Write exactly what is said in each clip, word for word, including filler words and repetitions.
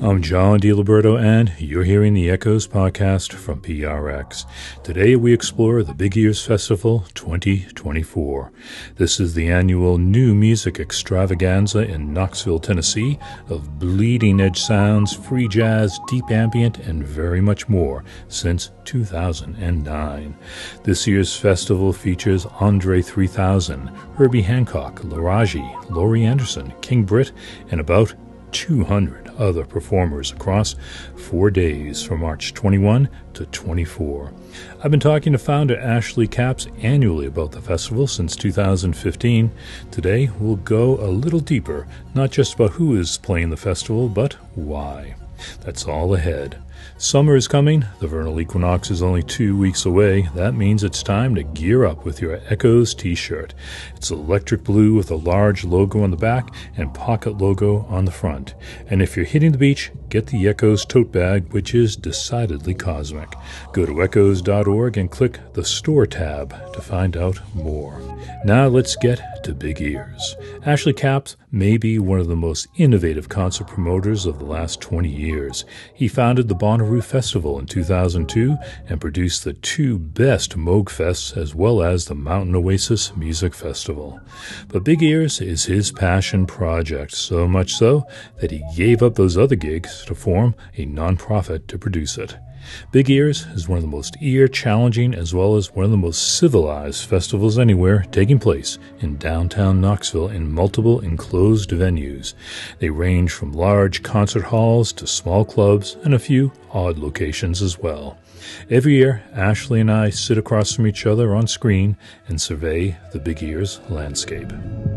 I'm John DiLiberto, and you're hearing the Echoes podcast from P R X. Today we explore the Big Ears Festival twenty twenty-four. This is the annual new music extravaganza in Knoxville, Tennessee, of bleeding-edge sounds, free jazz, deep ambient, and very much more since two thousand nine. This year's festival features Andre three thousand, Herbie Hancock, Laraji, Laurie Anderson, King Britt, and about two hundred other performers across four days from March twenty-first to twenty-fourth. I've been talking to founder Ashley Capps annually about the festival since two thousand fifteen. Today we'll go a little deeper, not just about who is playing the festival, but why. That's all ahead. Summer is coming. The vernal equinox is only two weeks away. That means it's time to gear up with your Echoes t-shirt. It's electric blue with a large logo on the back and pocket logo on the front. And if you're hitting the beach, get the Echoes tote bag, which is decidedly cosmic. Go to echoes dot org and click the store tab to find out more. Now let's get to Big Ears. Ashley Capps may be one of the most innovative concert promoters of the last twenty years. He founded the Bonnaroo Festival in two thousand two and produced the two best Moog Fests as well as the Mountain Oasis Music Festival. But Big Ears is his passion project, so much so that he gave up those other gigs to form a nonprofit to produce it. Big Ears is one of the most ear-challenging as well as one of the most civilized festivals anywhere, taking place in downtown Knoxville in multiple enclosed venues. They range from large concert halls to small clubs and a few odd locations as well. Every year, Ashley and I sit across from each other on screen and survey the Big Ears landscape.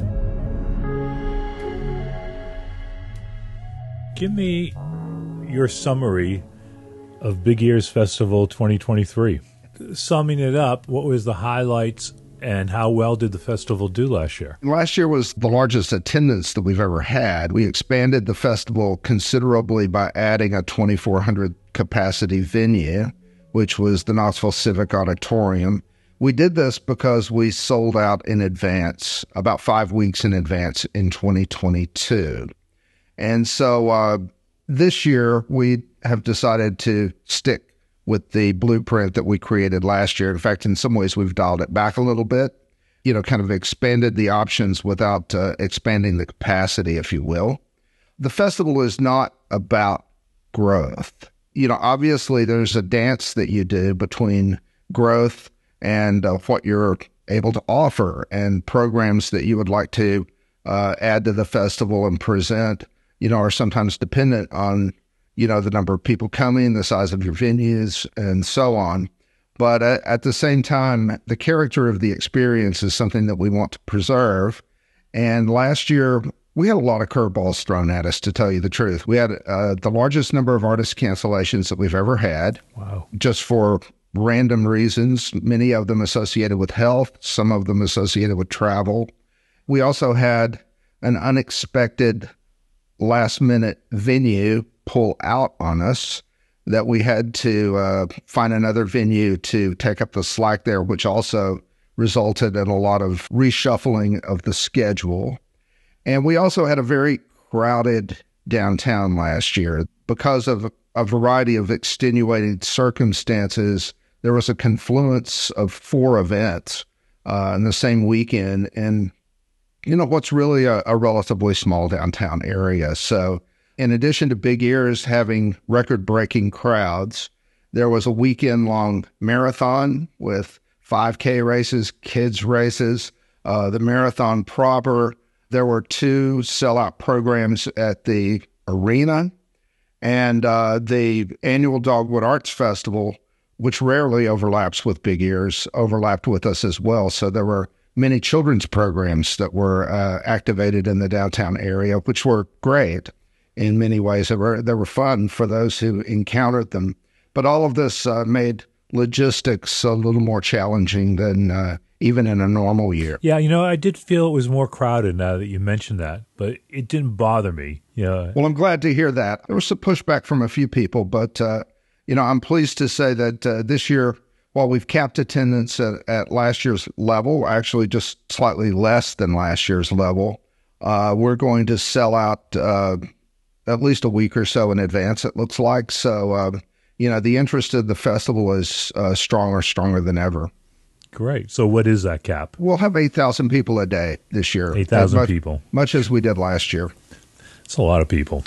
Give me your summary of Big Ears Festival twenty twenty-three. Summing it up, what was the highlights and how well did the festival do last year? Last year was the largest attendance that we've ever had. We expanded the festival considerably by adding a twenty-four hundred capacity venue, which was the Knoxville Civic Auditorium. We did this because we sold out in advance, about five weeks in advance in twenty twenty-two. And so uh, this year we have decided to stick with the blueprint that we created last year. In fact, in some ways, we've dialed it back a little bit, you know, kind of expanded the options without uh, expanding the capacity, if you will. The festival is not about growth. You know, obviously, there's a dance that you do between growth and uh, what you're able to offer and programs that you would like to uh, add to the festival and present, you know, are sometimes dependent on, you know, the number of people coming, the size of your venues, and so on. But uh, at the same time, the character of the experience is something that we want to preserve. And last year, we had a lot of curveballs thrown at us, to tell you the truth. We had uh, the largest number of artist cancellations that we've ever had. Wow. Just for random reasons, many of them associated with health, some of them associated with travel. We also had an unexpected last-minute venue pull out on us that we had to uh, find another venue to take up the slack there, which also resulted in a lot of reshuffling of the schedule. And we also had a very crowded downtown last year. Because of a variety of extenuating circumstances, there was a confluence of four events uh, in the same weekend in, you know, what's really a, a relatively small downtown area. So in addition to Big Ears having record-breaking crowds, there was a weekend-long marathon with five K races, kids races, uh, the marathon proper. There were two sellout programs at the arena, and uh, the annual Dogwood Arts Festival, which rarely overlaps with Big Ears, overlapped with us as well. So there were many children's programs that were uh, activated in the downtown area, which were great. In many ways, they were, they were fun for those who encountered them. But all of this uh, made logistics a little more challenging than uh, even in a normal year. Yeah, you know, I did feel it was more crowded now that you mentioned that, but it didn't bother me. Yeah. Well, I'm glad to hear that. There was some pushback from a few people, but, uh, you know, I'm pleased to say that uh, this year, while we've capped attendance at, at last year's level, actually just slightly less than last year's level, uh, we're going to sell out uh, at least a week or so in advance, it looks like. So, um, you know, the interest of the festival is uh, stronger, stronger than ever. Great. So what is that cap? We'll have eight thousand people a day this year. eight thousand much, people. Much as we did last year. It's a lot of people.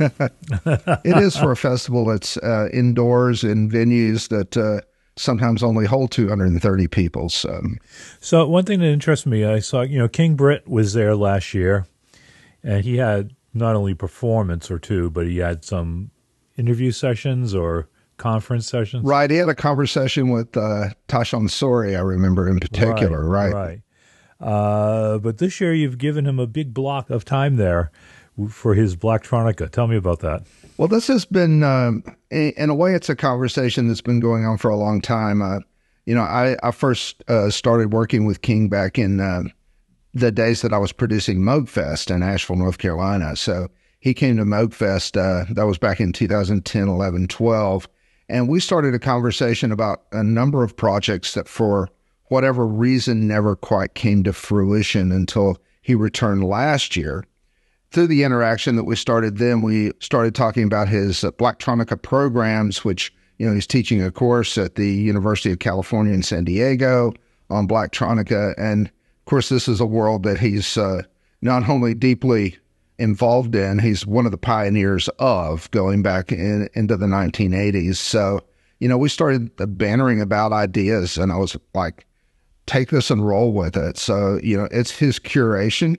It is for a festival that's uh, indoors in venues that uh, sometimes only hold two hundred thirty people. So. so one thing that interests me, I saw, you know, King Britt was there last year, and he had not only performance or two, but he had some interview sessions or conference sessions. Right. He had a conversation with uh, Tashan Sori, I remember in particular. Right. Right. right. Uh, but this year you've given him a big block of time there for his Blacktronica. Tell me about that. Well, this has been, um, in a way, it's a conversation that's been going on for a long time. Uh, you know, I, I first uh, started working with King back in uh, the days that I was producing Moogfest in Asheville, North Carolina. So he came to Moogfest, uh, that was back in two thousand ten, eleven, twelve. And we started a conversation about a number of projects that for whatever reason never quite came to fruition until he returned last year. Through the interaction that we started then, we started talking about his uh, Blacktronica programs, which, you know, he's teaching a course at the University of California in San Diego on Blacktronica. And, of course, this is a world that he's uh, not only deeply involved in, he's one of the pioneers of, going back in, into the nineteen eighties. So, you know, we started bantering about ideas, and I was like, take this and roll with it. So, you know, it's his curation.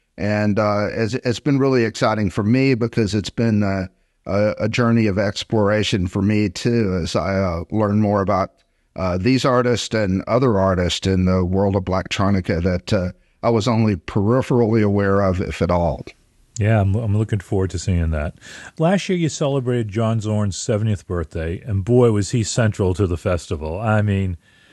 And uh, it's, it's been really exciting for me because it's been uh, a, a journey of exploration for me, too, as I uh, learn more about uh, these artists and other artists in the world of Blacktronica that uh, I was only peripherally aware of, if at all. Yeah, I'm, I'm looking forward to seeing that. Last year you celebrated John Zorn's seventieth birthday, and boy, was he central to the festival. I mean,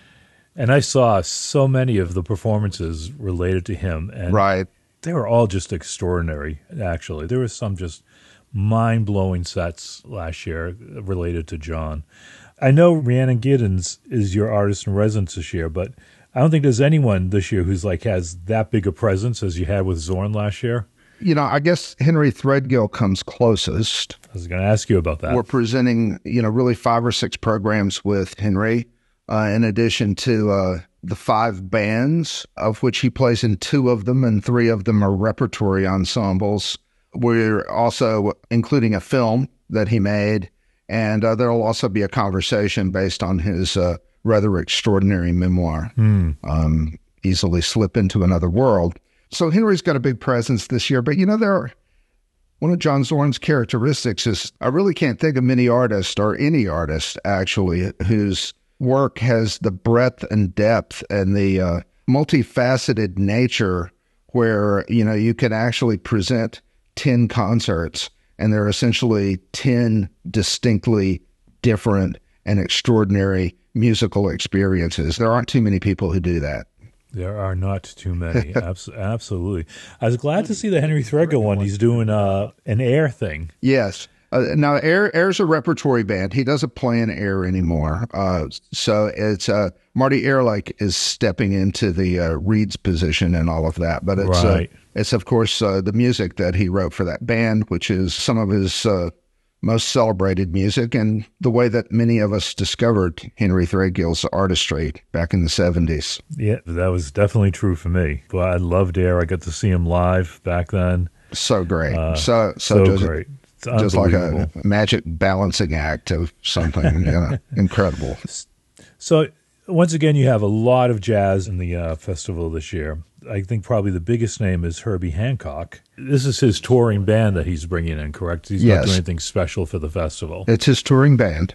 and I saw so many of the performances related to him. And right. They were all just extraordinary, actually. There was some just mind-blowing sets last year related to John. I know Rhiannon Giddens is your artist in residence this year, but I don't think there's anyone this year who's like has that big a presence as you had with Zorn last year. You know, I guess Henry Threadgill comes closest. I was going to ask you about that. We're presenting, you know, really five or six programs with Henry, uh, in addition to uh, the five bands, of which he plays in two of them, and three of them are repertory ensembles. We're also including a film that he made, and uh, there will also be a conversation based on his uh, rather extraordinary memoir, mm. um, Easily Slip Into Another World. So Henry's got a big presence this year, but you know, there are, one of John Zorn's characteristics is I really can't think of many artists, or any artist actually, whose work has the breadth and depth and the uh, multifaceted nature where, you know, you can actually present ten concerts and they're essentially ten distinctly different and extraordinary musical experiences. There aren't too many people who do that. There are not too many. Abs- absolutely. I was glad to see the Henry Threadgill one. He's doing uh, an Air thing. Yes. Uh, now, Air Air's a repertory band. He doesn't play in Air anymore. Uh, so it's uh, Marty Ehrlich is stepping into the uh, Reed's position and all of that. But it's, right. uh, it's of course, uh, the music that he wrote for that band, which is some of his uh, most celebrated music, and the way that many of us discovered Henry Threadgill's artistry back in the seventies. Yeah, that was definitely true for me. But I loved Air. I got to see him live back then. So great. Uh, so so, so just, great. Just like a magic balancing act of something, you know, incredible. So once again, you have a lot of jazz in the uh, festival this year. I think probably the biggest name is Herbie Hancock. This is his touring band that he's bringing in, correct? He's yes. not doing anything special for the festival. It's his touring band.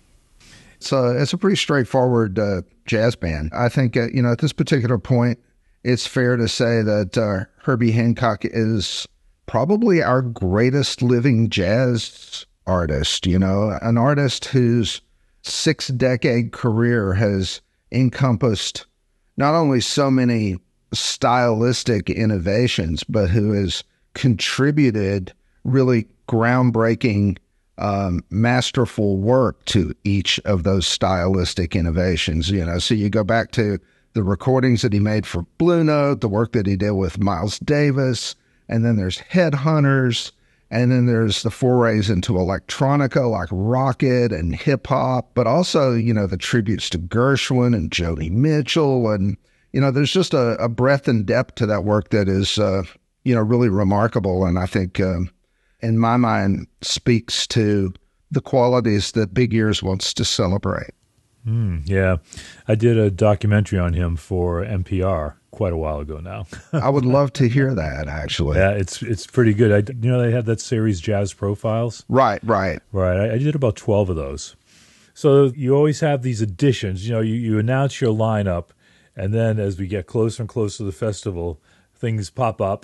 So it's a pretty straightforward uh, jazz band. I think, uh, you know, at this particular point, it's fair to say that uh, Herbie Hancock is probably our greatest living jazz artist, you know, an artist whose six-decade career has encompassed not only so many stylistic innovations, but who has contributed really groundbreaking, um, masterful work to each of those stylistic innovations. You know, so you go back to the recordings that he made for Blue Note, the work that he did with Miles Davis, and then there's Headhunters, And then there's the forays into electronica like Rocket and hip hop, but also, you know, the tributes to Gershwin and Joni Mitchell. And, you know, there's just a, a breadth and depth to that work that is, uh, you know, really remarkable. And I think, um, in my mind, speaks to the qualities that Big Ears wants to celebrate. Mm, yeah. I did a documentary on him for N P R quite a while ago now. I would love to hear that, actually. Yeah, it's it's pretty good. I, you know, they have that series, Jazz Profiles? Right, right. Right. I, I did about twelve of those. So you always have these additions. You know, you, you announce your lineup, and then as we get closer and closer to the festival, things pop up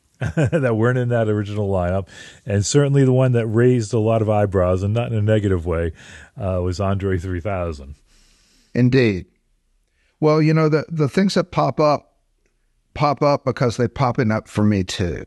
that weren't in that original lineup. And certainly the one that raised a lot of eyebrows, and not in a negative way, uh, was Andre three thousand. Indeed. Well, you know, the, the things that pop up, pop up because they popping up for me too.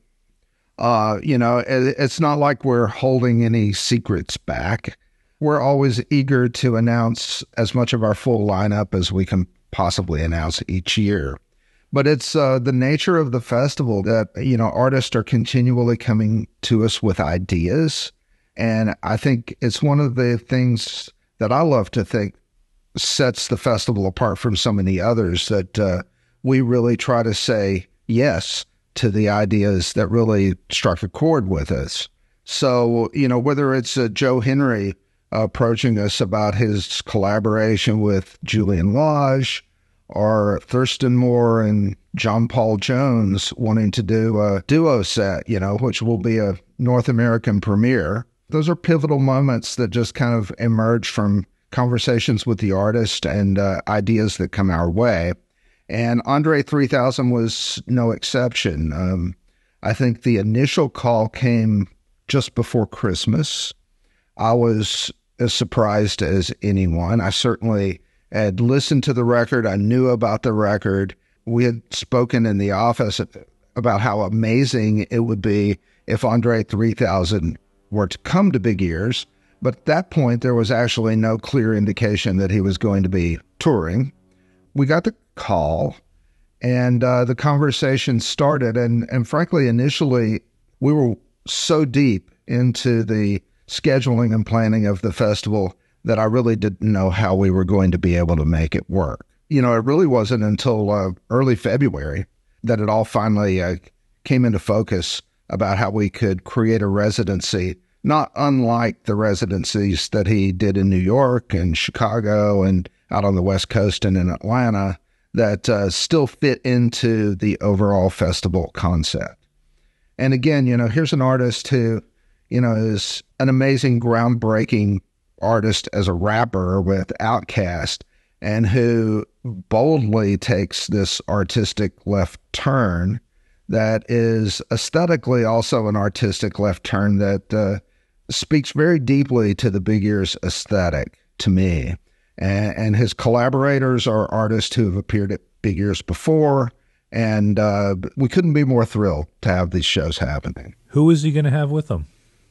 Uh, you know, it, it's not like we're holding any secrets back. We're always eager to announce as much of our full lineup as we can possibly announce each year. But it's uh, the nature of the festival that, you know, artists are continually coming to us with ideas. And I think it's one of the things that I love to think sets the festival apart from so many others, that uh, we really try to say yes to the ideas that really struck a chord with us. So, you know, whether it's uh, Joe Henry uh, approaching us about his collaboration with Julian Lage, or Thurston Moore and John Paul Jones wanting to do a duo set, you know, which will be a North American premiere. Those are pivotal moments that just kind of emerge from conversations with the artist and uh, ideas that come our way. And Andre three thousand was no exception. Um, I think the initial call came just before Christmas. I was as surprised as anyone. I certainly had listened to the record. I knew about the record. We had spoken in the office about how amazing it would be if Andre three thousand were to come to Big Ears. But at that point, there was actually no clear indication that he was going to be touring. We got the call, and uh, the conversation started. And, and frankly, initially, we were so deep into the scheduling and planning of the festival that I really didn't know how we were going to be able to make it work. You know, it really wasn't until uh, early February that it all finally uh, came into focus about how we could create a residency, not unlike the residencies that he did in New York and Chicago and out on the West Coast and in Atlanta, that uh, still fit into the overall festival concept. And again, you know, here's an artist who, you know, is an amazing, groundbreaking artist as a rapper with Outkast, and who boldly takes this artistic left turn that is aesthetically also an artistic left turn that uh, speaks very deeply to the Big Ears aesthetic to me. And, and his collaborators are artists who have appeared at Big Ears before, and uh, we couldn't be more thrilled to have these shows happening. Who is he going to have with him?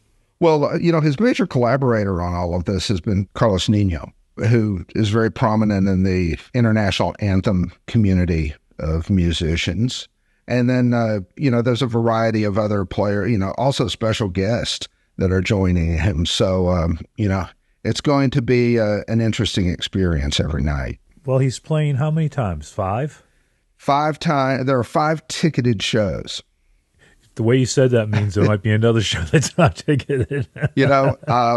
Well, you know, his major collaborator on all of this has been Carlos Nino, who is very prominent in the international anthem community of musicians. And then, uh, you know, there's a variety of other players, you know, also special guests that are joining him. So, um, you know, it's going to be uh, an interesting experience every night. Well, he's playing how many times? Five? Five times. There are five ticketed shows. The way you said that means there might be another show that's not ticketed. You know, uh,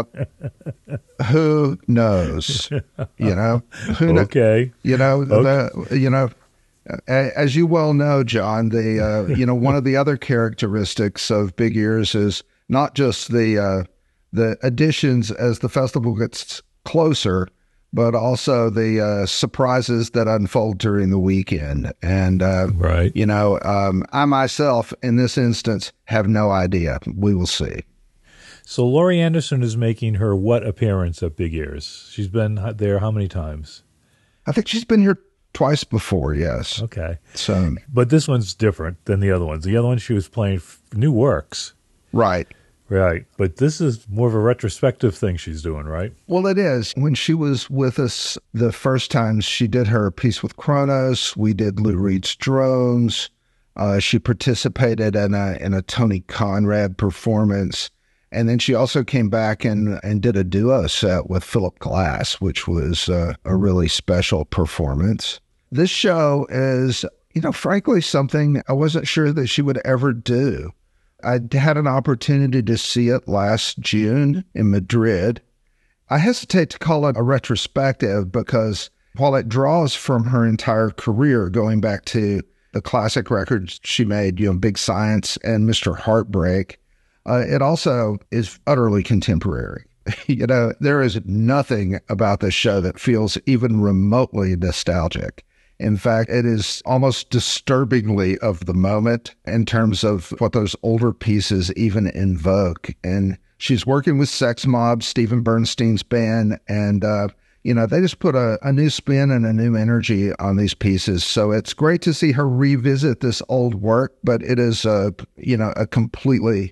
who knows? You know, who kn- okay. You know, okay. The, you know, as you well know, John, the uh, you know, one of the other characteristics of Big Ears is not just the uh, the additions as the festival gets closer, but also the uh, surprises that unfold during the weekend. And, uh, right. you know, um, I myself, in this instance, have no idea. We will see. So Laurie Anderson is making her what appearance at Big Ears? She's been there how many times? I think she's been here twice before, yes. Okay. So, but this one's different than the other ones. The other one, she was playing new works. Right. Right. But this is more of a retrospective thing she's doing, right? Well, it is. When she was with us the first time, she did her piece with Kronos. We did Lou Reed's Drones. Uh, she participated in a, in a Tony Conrad performance. And then she also came back and, and did a duo set with Philip Glass, which was uh, a really special performance. This show is, you know, frankly, something I wasn't sure that she would ever do. I had an opportunity to see it last June in Madrid. I hesitate to call it a retrospective because while it draws from her entire career, going back to the classic records she made, you know, Big Science and Mister Heartbreak, uh, it also is utterly contemporary. You know, there is nothing about this show that feels even remotely nostalgic. In fact, it is almost disturbingly of the moment in terms of what those older pieces even invoke. And she's working with Sex Mob, Stephen Bernstein's band, and, uh, you know, they just put a, a new spin and a new energy on these pieces. So it's great to see her revisit this old work, but it is, a, you know, a completely...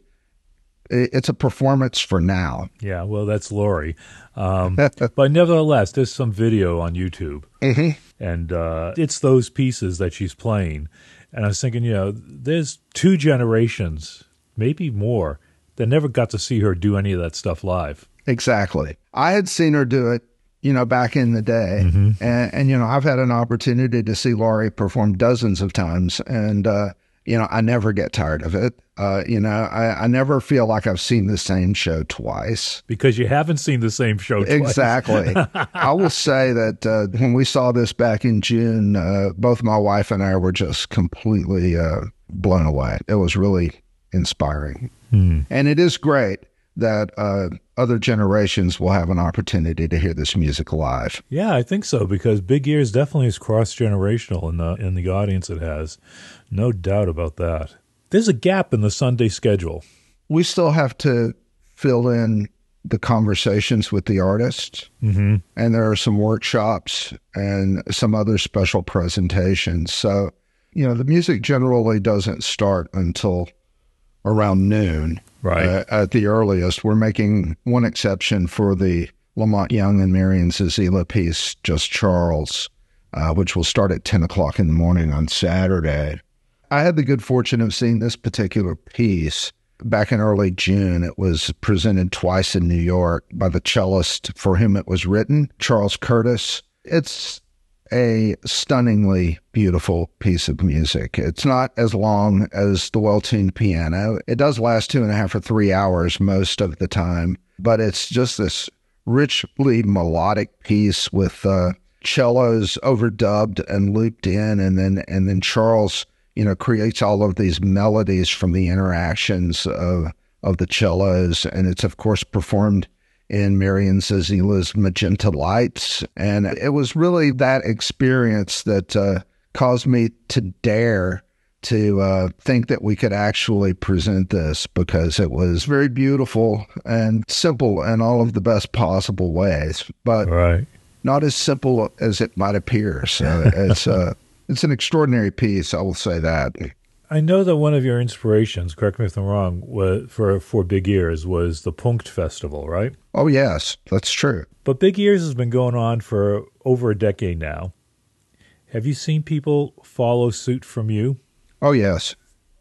it's a performance for now. Yeah, well, that's Laurie. Um, but nevertheless, there's some video on YouTube. Mm-hmm. And uh, it's those pieces that she's playing. And I was thinking, you know, there's two generations, maybe more, that never got to see her do any of that stuff live. Exactly. I had seen her do it, you know, back in the day. Mm-hmm. And, and, you know, I've had an opportunity to see Laurie perform dozens of times. And, uh, you know, I never get tired of it. Uh, you know, I, I never feel like I've seen the same show twice. Because you haven't seen the same show twice. Exactly. I will say that uh, when we saw this back in June, uh, both my wife and I were just completely uh, blown away. It was really inspiring. Hmm. And it is great that uh, other generations will have an opportunity to hear this music live. Yeah, I think so, because Big Ears definitely is cross-generational in the, in the audience it has. No doubt about that. There's a gap in the Sunday schedule. We still have to fill in the conversations with the artists, mm-hmm. and there are some workshops and some other special presentations. So, you know, the music generally doesn't start until around noon. Right. Uh, at the earliest. We're making one exception for the Lamont Young and Marian Zazila piece, Just Charles, uh, which will start at ten o'clock in the morning on Saturday. I had the good fortune of seeing this particular piece back in early June. It was presented twice in New York by the cellist for whom it was written, Charles Curtis. It's a stunningly beautiful piece of music. It's not as long as the well-tuned piano. It does last two and a half or three hours most of the time, but it's just this richly melodic piece with uh, cellos overdubbed and looped in, and then and then Charles, you know, creates all of these melodies from the interactions of of the cellos, and it's of course performed in Marian Zazila's Magenta Lights. And it was really that experience that uh, caused me to dare to uh, think that we could actually present this, because it was very beautiful and simple in all of the best possible ways, but right. not as simple as it might appear. So it's, uh, it's an extraordinary piece, I will say that. I know that one of your inspirations, correct me if I'm wrong, was, for, for Big Ears was the Punkt Festival, right? Oh, yes, that's true. But Big Ears has been going on for over a decade now. Have you seen people follow suit from you? Oh, yes.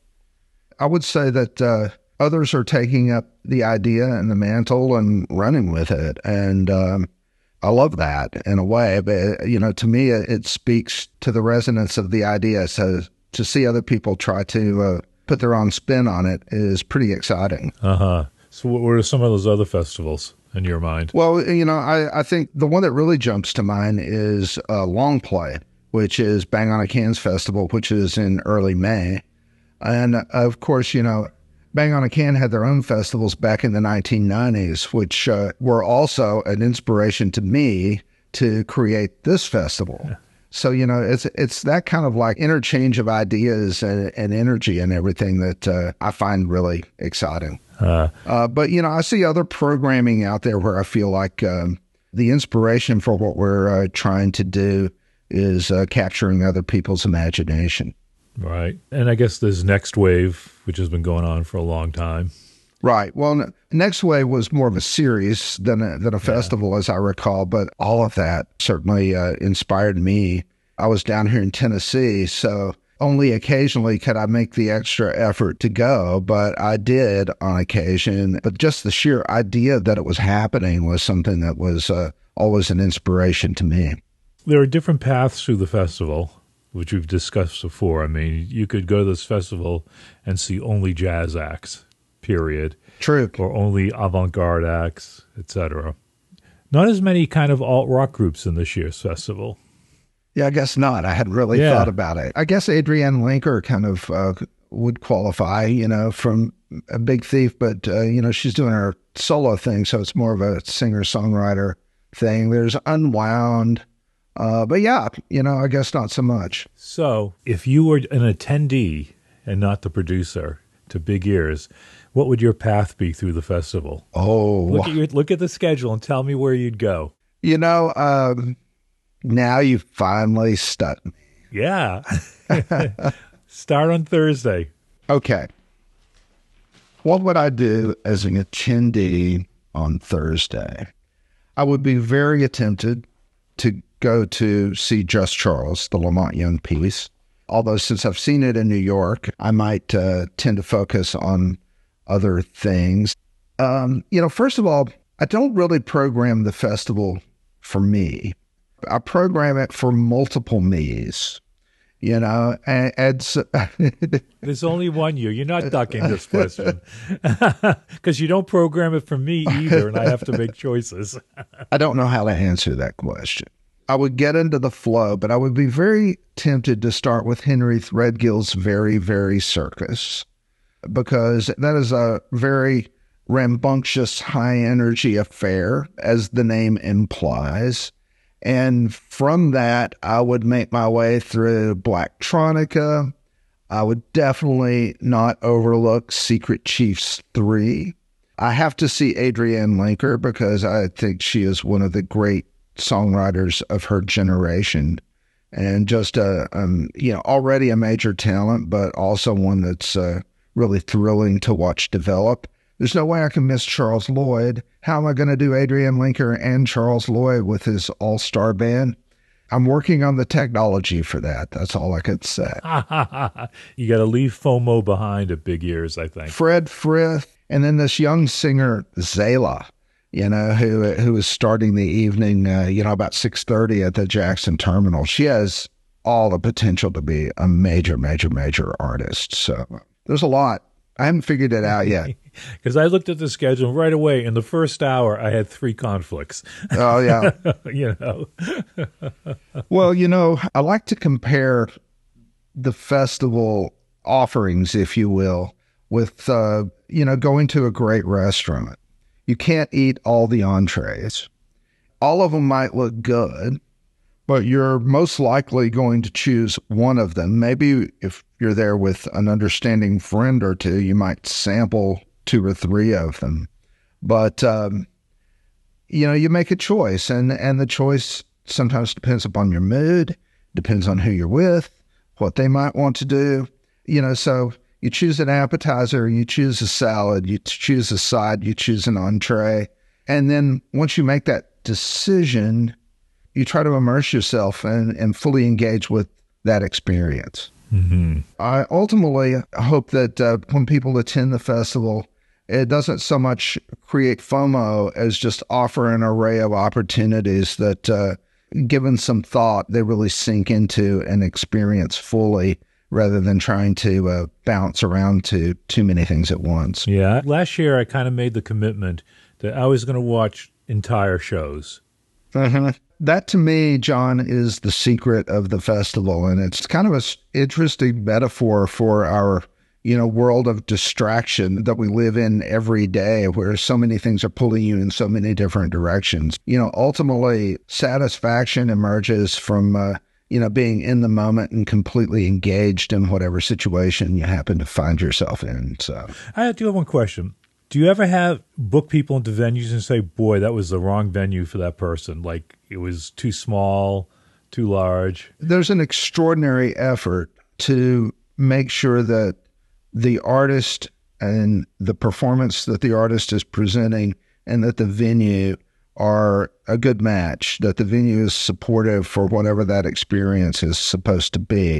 I would say that uh, others are taking up the idea and the mantle and running with it. And um, I love that in a way. But, you know, to me, it, it speaks to the resonance of the idea. So to see other people try to uh, put their own spin on it is pretty exciting. Uh-huh. So what are some of those other festivals in your mind? Well, you know, I, I think the one that really jumps to mind is uh, Long Play, which is Bang on a Can's Festival, which is in early May. And, uh, of course, you know, Bang on a Can had their own festivals back in the nineteen nineties, which uh, were also an inspiration to me to create this festival. Yeah. So, you know, it's it's that kind of like interchange of ideas and, and energy and everything that uh, I find really exciting. Uh, uh, but, you know, I see other programming out there where I feel like um, the inspiration for what we're uh, trying to do is uh, capturing other people's imagination. Right. And I guess there's Next Wave, which has been going on for a long time. Right. Well, Next Wave was more of a series than a, than a festival, yeah. as I recall, but all of that certainly uh, inspired me. I was down here in Tennessee, so Only occasionally could I make the extra effort to go, but I did on occasion. But just the sheer idea that it was happening was something that was uh, always an inspiration to me. There are different paths through the festival, which we've discussed before. I mean, you could go to this festival and see only jazz acts, period. True. Or only avant-garde acts, et cetera. Not as many kind of alt-rock groups in this year's festival. Yeah, I guess not. I hadn't really Yeah. thought about it. I guess Adrienne Linker kind of uh, would qualify, you know, from a Big Thief, but, uh, you know, she's doing her solo thing, so it's more of a singer-songwriter thing. There's Unwound, uh, but yeah, you know, I guess not so much. So, if you were an attendee and not the producer to Big Ears, what would your path be through the festival? Oh, Look at your, look at the schedule and tell me where you'd go. you know, um, now you finally stuck me. Yeah. Start on Thursday. Okay. What would I do as an attendee on Thursday? I would be very tempted to go to see Just Charles, the Lamont Young piece. Although since I've seen it in New York, I might uh, tend to focus on other things. Um, you know, first of all, I don't really program the festival for me. I program it for multiple me's, you know, and, and so There's only one you. You're not ducking this question because you don't program it for me either, and I have to make choices. I don't know how to answer that question. I would get into the flow, but I would be very tempted to start with Henry Threadgill's Very, Very Circus, because that is a very rambunctious, high-energy affair, as the name implies. And from that, I would make my way through Blacktronica. I would definitely not overlook Secret Chiefs three. I have to see Adrienne Linker because I think she is one of the great songwriters of her generation, and just a um, you know already a major talent, but also one that's uh, really thrilling to watch develop. There's no way I can miss Charles Lloyd. How am I going to do Adrienne Linker and Charles Lloyd with his all-star band? I'm working on the technology for that. That's all I could say. You got to leave FOMO behind at Big Ears, I think. Fred Frith, and then this young singer, Zayla, you know, who who is starting the evening, uh, you know, about six thirty at the Jackson Terminal. She has all the potential to be a major, major, major artist. So there's a lot. I haven't figured it out yet. Because I looked at the schedule right away. In the first hour, I had three conflicts. Oh, yeah. You know. Well, you know, I like to compare the festival offerings, if you will, with, uh, you know, going to a great restaurant. You can't eat all the entrees. All of them might look good, but you're most likely going to choose one of them. Maybe if you're there with an understanding friend or two, you might sample two or three of them. But, um, you know, you make a choice, and, and the choice sometimes depends upon your mood, depends on who you're with, what they might want to do. You know, so you choose an appetizer, you choose a salad, you choose a side, you choose an entree. And then once you make that decision, you try to immerse yourself and, and fully engage with that experience. Mm-hmm. I ultimately hope that uh, when people attend the festival, it doesn't so much create FOMO as just offer an array of opportunities that, uh, given some thought, they really sink into and experience fully, rather than trying to uh, bounce around to too many things at once. Yeah. Last year, I kind of made the commitment that I was going to watch entire shows. Mm-hmm. That, to me, John, is the secret of the festival. And it's kind of an interesting metaphor for our, you know, world of distraction that we live in every day, where so many things are pulling you in so many different directions. You know, ultimately, satisfaction emerges from, uh, you know, being in the moment and completely engaged in whatever situation you happen to find yourself in. So I do have one question. Do you ever have book people into venues and say, boy, that was the wrong venue for that person? Like it was too small, too large? There's an extraordinary effort to make sure that the artist and the performance that the artist is presenting and that the venue are a good match, that the venue is supportive for whatever that experience is supposed to be.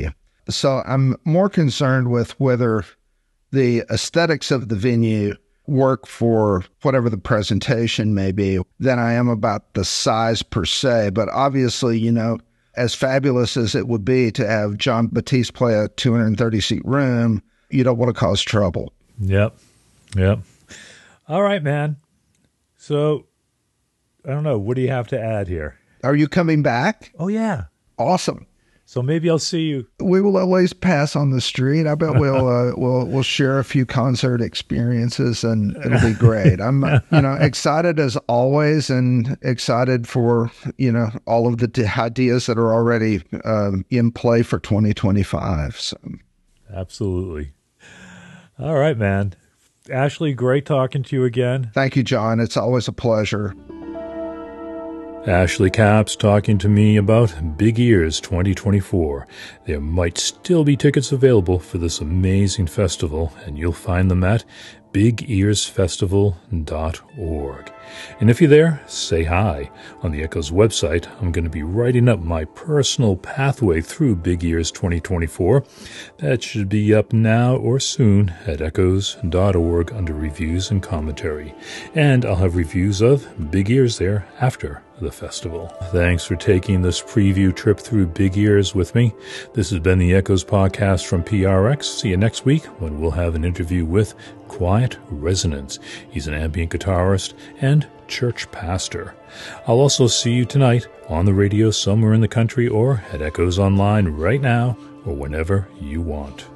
So I'm more concerned with whether the aesthetics of the venue work for whatever the presentation may be than I am about the size per se. But obviously, you know, as fabulous as it would be to have Jon Batiste play a two hundred thirty seat room, you don't want to cause trouble. Yep. Yep. All right, man. So, I don't know. What do you have to add here? Are you coming back? Oh, yeah. Awesome. So maybe I'll see you. We will always pass on the street. I bet we'll uh, we'll we'll share a few concert experiences, and it'll be great. I'm you know excited as always, and excited for you know all of the ideas that are already um, in play for twenty twenty-five. So, absolutely. All right, man. Ashley, great talking to you again. Thank you, John. It's always a pleasure. Ashley Capps talking to me about Big Ears twenty twenty-four. There might still be tickets available for this amazing festival, and you'll find them at big ears festival dot org. And if you're there, say hi. On the Echoes website, I'm going to be writing up my personal pathway through Big Ears twenty twenty-four. That should be up now or soon at echoes dot org under reviews and commentary. And I'll have reviews of Big Ears there after the festival. Thanks for taking this preview trip through Big Ears with me. This has been the Echoes podcast from P R X. See you next week when we'll have an interview with Quiet Resonance. He's an ambient guitarist and church pastor. I'll also see you tonight on the radio somewhere in the country or at Echoes Online right now or whenever you want.